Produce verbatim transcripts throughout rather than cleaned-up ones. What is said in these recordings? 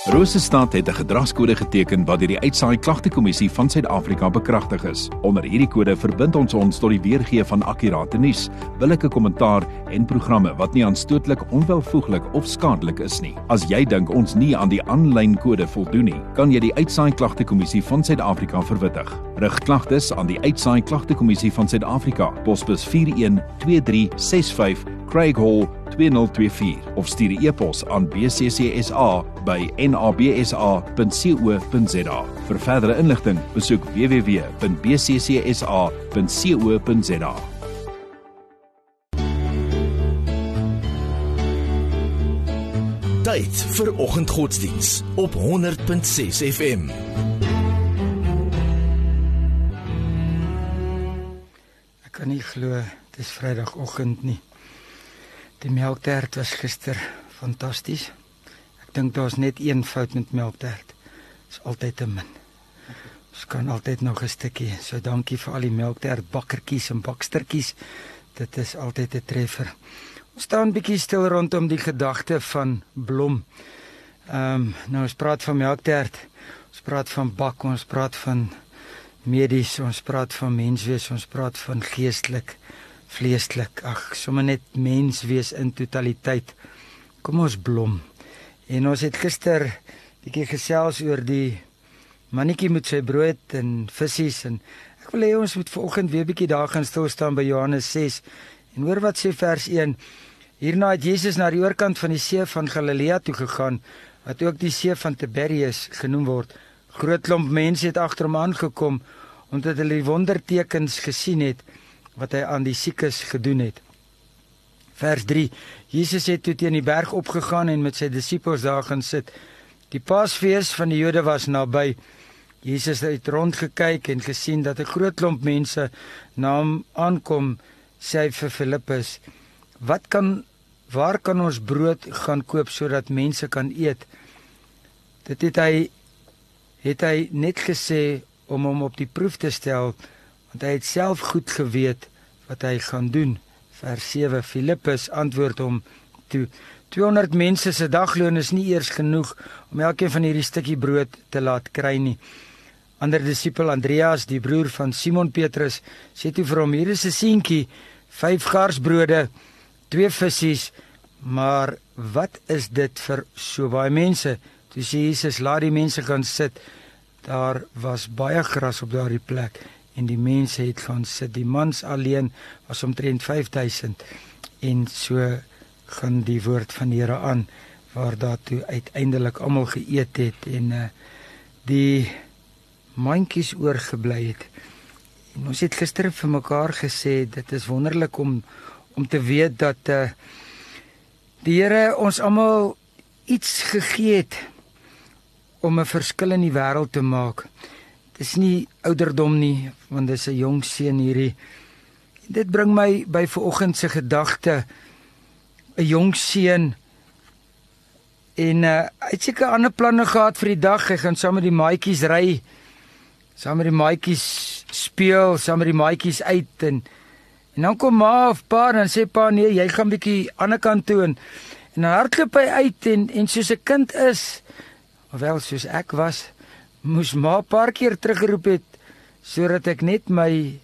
Rosestad het 'n gedragskode geteken wat deur die Uitsaai Klagtekommissie van Suid-Afrika bekragtig is. Onder hierdie kode verbind ons ons tot die weergee van akkurate nuus, billike kommentaar en programme wat nie aanstootlik, onwelvoeglik of skadelik is nie. As jy dink ons nie aan die aanlyn kode voldoen nie, kan jy die Uitsaai Klagtekommissie van Suid-Afrika verwittig. Rig klagtes aan die Uitsaai Klagtekommissie van Suid-Afrika, posbus vier een twee drie ses vyf, Craig Hall twee nul twee vier of stuur 'n e-pos aan b c c s a by n a b s a punt co punt z a. Vir verdere inligting, besoek w w w punt b c c s a punt co punt z a. Tyd vir oggendgodsdiens op honderd punt ses F M. Ek kan nie glo, dit is Vrydagoggend nie. Die melktert was gister fantasties. Ek dink daar's net een fout met melktert. Dit is altyd te min. Ons kan altyd nog 'n stukkie. So dankie vir al die melktert bakkertjies en bakstertjies. Dit is altyd 'n treffer. Ons staan 'n bietjie stil rondom die gedagte van blom. Ehm um, nou ons praat van melktert. Ons praat van bak, ons praat van medies, ons praat van menswees, ons praat van geestelik, vleeslik, ag, sommer net mens wees in totaliteit. Kom ons blom. En ons het gister bietjie gesels oor die mannetjie met sy brood en visse en ek wil hê ons moet vanoggend weer bietjie daar gaan stil staan by Johannes ses en hoor wat sê vers een. Hierna het Jesus na die oorkant van die see van Galilea toe gegaan, wat ook die see van Tiberias genoem word. Groot klomp mense het agter hom aangekom omdat hulle die wondertekens gesien het wat hy aan die siekes gedoen het. Vers drie. Jesus het toe teen die berg opgegaan en met sy disippels daar gaan sit. Die Paasfees van die Jode was naby. Jesus het rondgekyk en gesien dat 'n groot klomp mense na hom aankom, sê hy vir Filippus: "Wat kan waar kan ons brood gaan koop sodat mense kan eet?" Dit het hy het hy net gesê om hom op die proef te stel, want hy het self goed geweet wat hy gaan doen. Vers sewe. Filippus antwoord hom toe: tweehonderd mense se dagloon is nie eers genoeg om elkeen van hierdie stukkie brood te laat kry nie. Ander disipel Andreas, die broer van Simon Petrus, sê toe vir hom: "Hier is 'n seentjie, vyf garsbrode, twee visse, maar wat is dit vir so baie mense?" Toe sê Jesus: "Laat die mense gaan sit." Daar was baie gras op daardie plek en die mense het gaan sit. Die mans alleen was omtrent vyf duisend en so gaan die woord van die Here aan, waar daartoe uiteindelik almal geëet het en uh, die mandjies oorgebly het. En ons het gister vir mekaar gesê, dit is wonderlik om om te weet dat uh, die Here ons almal iets gegee het om 'n verskil in die wêreld te maak. Dit is nie ouderdom nie, want dit is 'n jong seun hierdie. Dit bring my by vanoggend se gedagte, 'n jong seun, en uh, hy het seker ander planne gehad vir die dag. Hy gaan saam met die maatjies ry, saam met die maatjies speel, saam met die maatjies uit, en, en dan kom ma of pa, en dan sê pa: "Nee, jy gaan bietjie ander kant toe," en, en dan hardloop hy uit, en, en soos 'n kind is, ofwel soos ek was, moes ma 'n paar keer teruggeroep het, sodat ek net my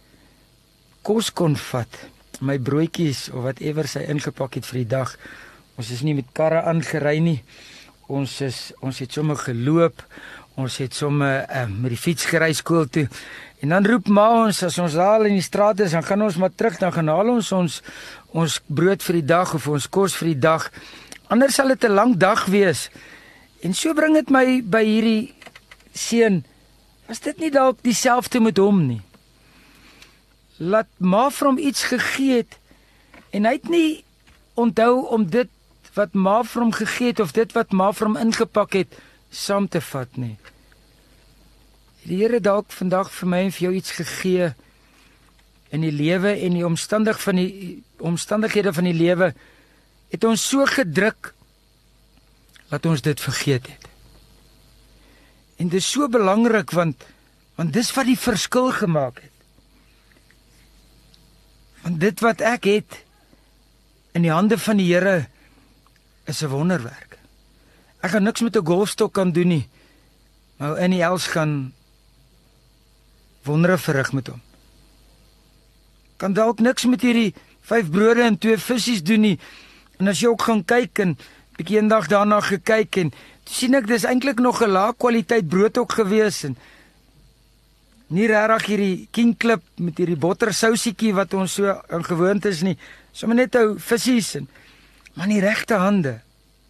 kos kon vat, my broodjies, of whatever sy ingepak het vir die dag. Ons is nie met karre aangery nie, ons is, ons het sommer geloop, ons het sommer uh, met die fiets gery skool toe, en dan roep ma ons, as ons daar in die straat is, dan gaan ons maar terug, dan gaan haal ons ons, ons brood vir die dag, of ons kos vir die dag, anders sal dit 'n lang dag wees. En so bring dit my by hierdie seun, was dit nie dalk dieselfde met hom nie? Laat ma vir hom iets gegee het, en hy het nie onthou om dit wat ma vir hom gegee het, of dit wat ma vir hom ingepak het, saam te vat nie. Die Here dalk vandag vir my en vir jou iets gegee in die lewe, en die omstandig van die omstandighede van die lewe het ons so gedruk dat ons dit vergeet het. En dit is so belangrik, want want dis wat die verskil gemaak het. Want dit wat ek het in die hande van die Here is 'n wonderwerk. Ek gaan niks met 'n golfstok kan doen nie. Maar in die els gaan wondere verrig met hom. Kan dalk niks met hierdie vyf brode en twee visse doen nie. En as jy ook gaan kyk en bietjie eendag daarna gekyk en toe sien ek dis eintlik nog 'n lae kwaliteit brood ook gewees en nie regtig hierdie king clip met hierdie bottersousietjie wat ons so aan gewoond is nie. Sommige net ou visse en maar nie regte hande.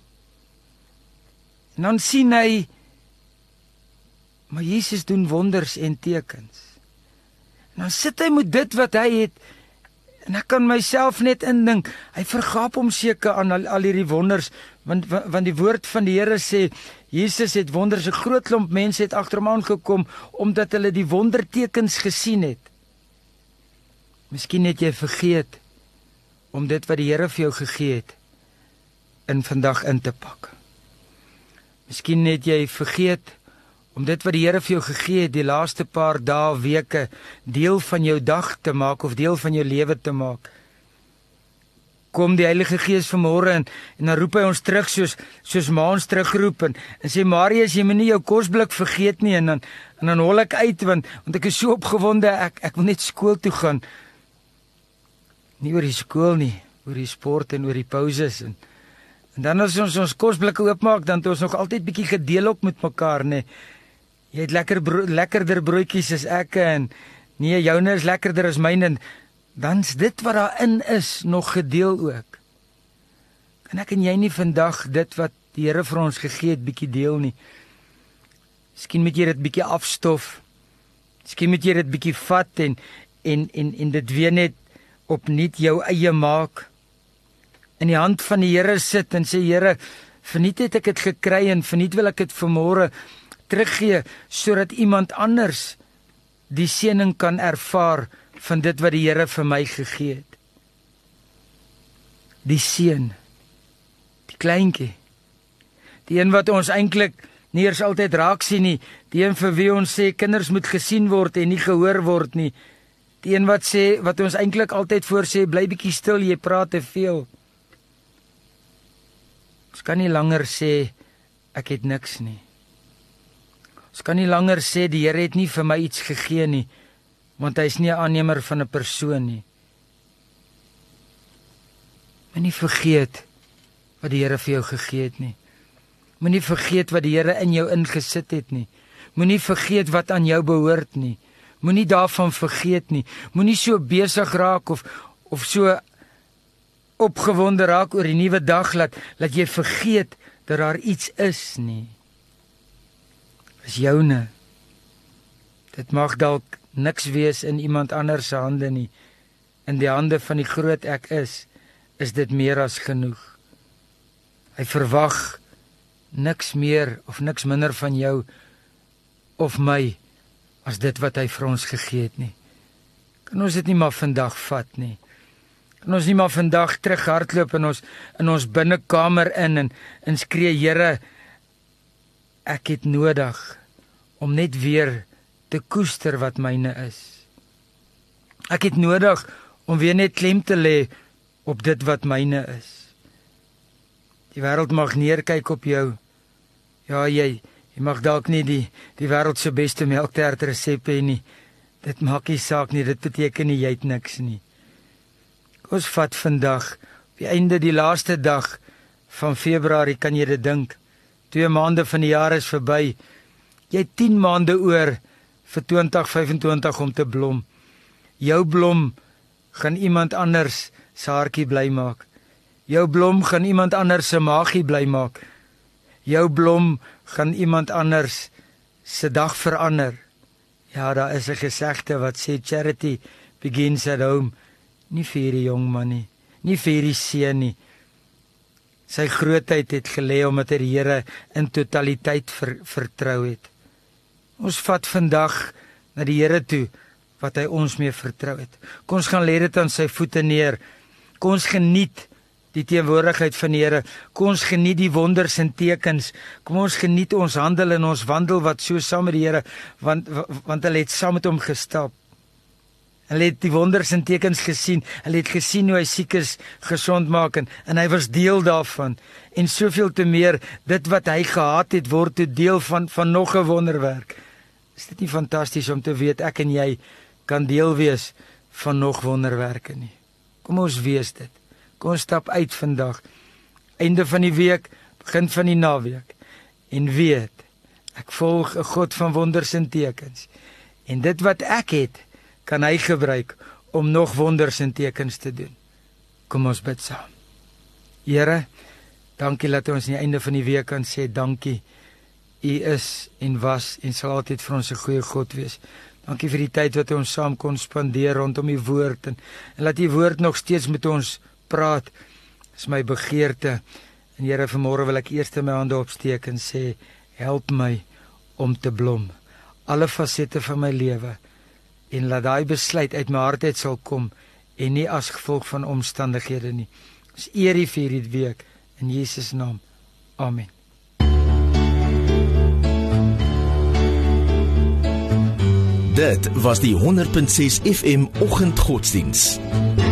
En dan sien hy maar Jesus doen wonders en tekens. En dan sit hy met dit wat hy het en ek kan myself net indink, hy vergaap hom seker aan al, al hierdie wonders, want, want die woord van die Here sê, Jesus het wonders, 'n groot klomp mense het agter hom aangekom, omdat hulle die wondertekens gesien het. Miskien het jy vergeet, om dit wat die Here vir jou gegee het, in vandag in te pak. Miskien het jy vergeet, om dit wat die Here vir jou gegee het, die laaste paar dae, weke, deel van jou dag te maak, of deel van jou lewe te maak. Kom die Heilige Gees vanmôre en, en dan roep hy ons terug, soos, soos ma ons terugroep, en, en sê, Marius, jy moet nie jou kosblik vergeet nie, en dan, en dan hol ek uit, want, want ek is so opgewonde, ek, ek wil net skool toe gaan. Nie oor die skool nie, oor die sport en oor die pauses, en, en dan as ons ons kosblikke oopmaak, dan het ons nog altyd bietjie gedeel ook met mekaar, nee. Jy het lekker bro lekkerder broodjies as ek, en nee, joune is lekkerder as myne, en dan's dit wat daarin is, nog gedeel ook. Kan ek en jy nie vandag dit wat die Here vir ons gegee het, bietjie deel nie? Miskien moet jy dit bietjie afstof, miskien moet jy dit bietjie vat, en, en, en, en dit weer net opnuut jou eie maak, in die hand van die Here sit, en sê, Here, verniet het ek dit gekry, en verniet wil ek dit vanmôre teruggee, sodat iemand anders die seëning kan ervaar van dit wat die Here vir my gegee het. Die seun, die kleintjie, die een wat ons eintlik nie eers altyd raak sien nie, die een vir wie ons sê kinders moet gesien word en nie gehoor word nie, die een wat sê, wat ons eintlik altyd voor sê, bly bietjie stil, jy praat te veel. Ons kan nie langer sê, ek het niks nie. Ons kan nie langer sê, die Here het nie vir my iets gegee nie, want hy is nie 'n aannemer van 'n persoon nie. Moenie vergeet wat die Here vir jou gegee het nie. Moenie vergeet wat die Here in jou ingesit het nie. Moenie vergeet wat aan jou behoort nie. Moenie daarvan vergeet nie. Moenie so besig raak of of so opgewonde raak oor die nuwe dag, laat, laat jy vergeet dat daar iets is nie. Is joune. Dit mag dalk niks wees in iemand anders se hande nie. In die hande van die groot ek is, is dit meer as genoeg. Hy verwag niks meer of niks minder van jou of my as dit wat hy vir ons gegee het nie. Kan ons dit nie maar vandag vat nie? Kan ons nie maar vandag terug hardloop in ons in ons binnekamer in en, en skree, Here, ek het nodig om net weer te koester wat myne is. Ek het nodig om weer net klem te lê op dit wat myne is. Die wêreld mag neerkyk op jou. Ja, jy, jy mag dalk nie die, die wêreld se beste melktert resep hê nie. Dit maak nie saak nie, dit beteken nie jy het niks nie. Ons vat vandag, op die einde die laaste dag van Februarie, kan jy dit dink, twee maande van die jaar is verby, jy het tien maande oor vir twintig vyf-en-twintig om te blom. Jou blom gaan iemand anders se hartjie bly maak. Jou blom gaan iemand anders se maagie bly maak. Jou blom gaan iemand anders se dag verander. Ja, daar is 'n gesegde wat sê, charity begins at home. Nie vir hierdie jong man nie, nie vir hierdie seun nie. Sy grootheid het gelê omdat hy die Here in totaliteit ver, vertrou het. Ons vat vandag na die Here toe, wat hy ons mee vertrou het. Kom ons gaan lê dit aan sy voete neer. Kom ons geniet die teenwoordigheid van die Here. Kom ons geniet die wonders en tekens. Kom ons geniet ons handel en ons wandel wat so saam met die Here, want, want hulle het saam met hom gestap. Hulle het die wonders en tekens gesien. Hulle het gesien hoe hy siekes gesond maak en, en hy was deel daarvan. En soveel te meer, dit wat hy gehad het, word toe deel van, van nog 'n wonderwerk. Is dit nie fantasties om te weet, ek en jy kan deel wees van nog wonderwerke nie? Kom ons wees dit. Kom ons stap uit vandag. Einde van die week, begin van die naweek. En weet, ek volg 'n God van wonders en tekens. En dit wat ek het, kan hy gebruik om nog wonders en tekens te doen. Kom ons bid saam. Here, dankie dat ons aan die einde van die week kan sê, dankie. U is en was en sal altyd vir ons 'n goeie God wees. Dankie vir die tyd wat ons saam kon spandeer rondom die woord en, en laat die woord nog steeds met ons praat. Dis my begeerte. En Here, vanmôre wil ek eers my hande opsteek en sê, help my om te blom. Alle fasette van my lewe. En laat daai besluit uit my hart uit sal kom en nie as gevolg van omstandighede nie. Ons eer U vir hierdie week in Jesus naam. Amen. Dit was die honderd punt ses F M Oggendgodsdiens.